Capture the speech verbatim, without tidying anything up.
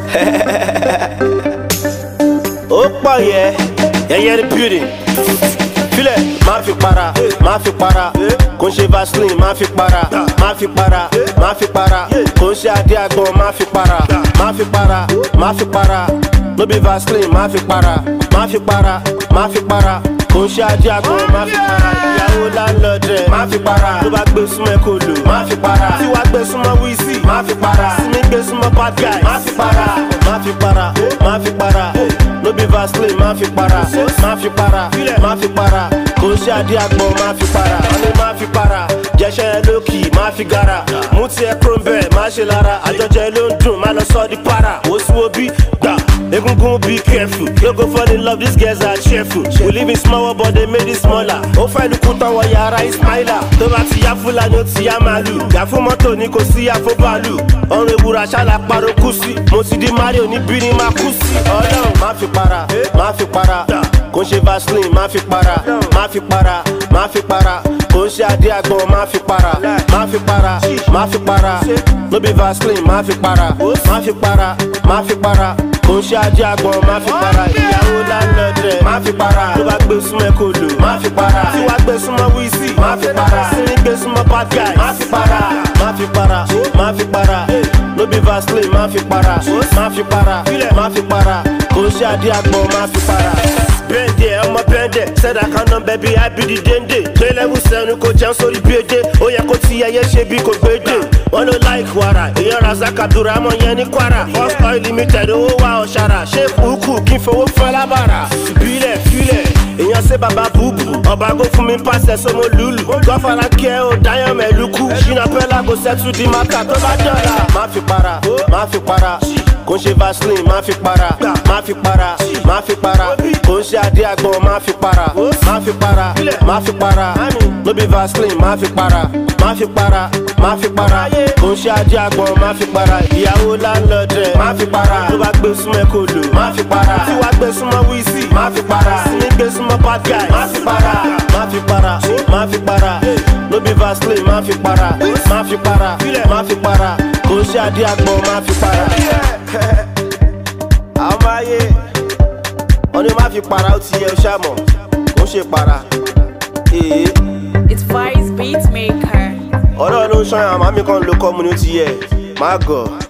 ó pọ̀ yẹ yẹyẹ ní beauty filẹ̀ máa fi para máa fi para kò ń ṣe vaseline máa fi para máa fi para máa fi para kò ń ṣe adé àgbọn máa fi para máa fi para máa fi para no be vaseline máa fi para máa fi para máa fi para kò ń ṣe adé àgbọn máa fi para ìyàwó láńlọ́dẹ̀ máa fi para tó bá gbé súnmọ́ ẹ kò lò máa fi para tí wàá gbé súnmọ́ wíìsì máa fi para sinmi gbé súnmọ́ bad guy máa fi para máa fi para máa fi para no be vaseline máa fi para máa fi para máa fi para kò ń ṣe adé àgbọn máa fi para ọ̀nà máa fi para jẹ́ṣẹ́ ẹ lókì máa fi gara mú tiẹ̀ kúrò bẹ́ẹ̀ má ṣe lára àjọjẹ ló ń dùn má lọ sọ́ di para wosíwò bí gbà egungun be careful no go fall in love these girls are cheerful we live in small world but they made it smaller ó fẹ́ lukú tán wọ yàrá ismaila tó bá ti yá fúlàní ó ti yá màálù yà fún mọ́tò ní kò sí yàfó bàálù ọrùn ewúrà ṣáàlà parọ́ kú sí mo ti di mario níbí ni máa kú sí ọlọ́run má fi para má fi para kò ń ṣe vaseline má fi para má fi para má fi para kò ń ṣe adé àgbọn má fi para má fi para má fi para no be vaseline má fi para má fi para má fi para kò ń ṣe adé àgbọn má fi para ìyàwó láńlọ́dẹ̀ má fi para tó bá gbé súnmọ́ ẹ kò lò má fi para tí wàá gbé súnmọ́ wíìsì má fi para sinmi gbé súnmọ́ bad guy má fi para má fi para má fi para no be vaseline má fi para má fi para má fi para kò ń ṣe adé àgbọn má fi para. Bẹ́ẹ̀dẹ̀ ọmọ bẹ́ẹ̀dẹ̀ sẹ́dá kan náà bẹ́bí ábídí déndé gbélẹ́wù sẹ́nu kò jẹun sórí bíédé ó yẹ kó ti ẹyẹ ṣe bí kò gbédè wọ́n ló láìkì wàrà èèyàn razak abdulrahman yẹn ní kwara first oil limited owó wa ọ̀ṣàrà ṣé kúkú kí n fowó fún alábàárà bílẹ̀ fílẹ̀ èèyàn ṣe bàbá búbù ọba go fún mi pàṣẹ sọmọ lùlù gọfàrà kí ẹ ò dáyọ̀ mẹ́lùkù ṣínà pẹ́lá kò sẹ́tù di maka tó bá dọ̀la má fi para má fi para kò ń ṣe vaseline má fi para má fi para má fi para kò ń ṣe adé àgbọn má fi para má fi para má fi para no be vaseline má fi para má fi para má fi para kò ń ṣe adé àgbọn má fi para ìyàwó láńlọ́dẹ̀ má fi para tó bá gbé súnmọ́ ẹ kò lò má fi para tí wàá gbé súnmọ́ wíìsì má fi para sinmi gbé súnmọ́ bad guy má fi para má fi para má fi para no be vaseline má fi para má fi para má fi para kò ń ṣe adé àgbọn má fi para. àwọn ayé wọ́n ní má fi para ó ti yẹ ọṣà mọ̀ kò ń ṣe para. It's Vice Beatmaker. ọ̀rọ̀ ló ń ṣọyàn àmọ́ mi kàn ló kọ́ mu ní ó ti yẹ má gọ̀.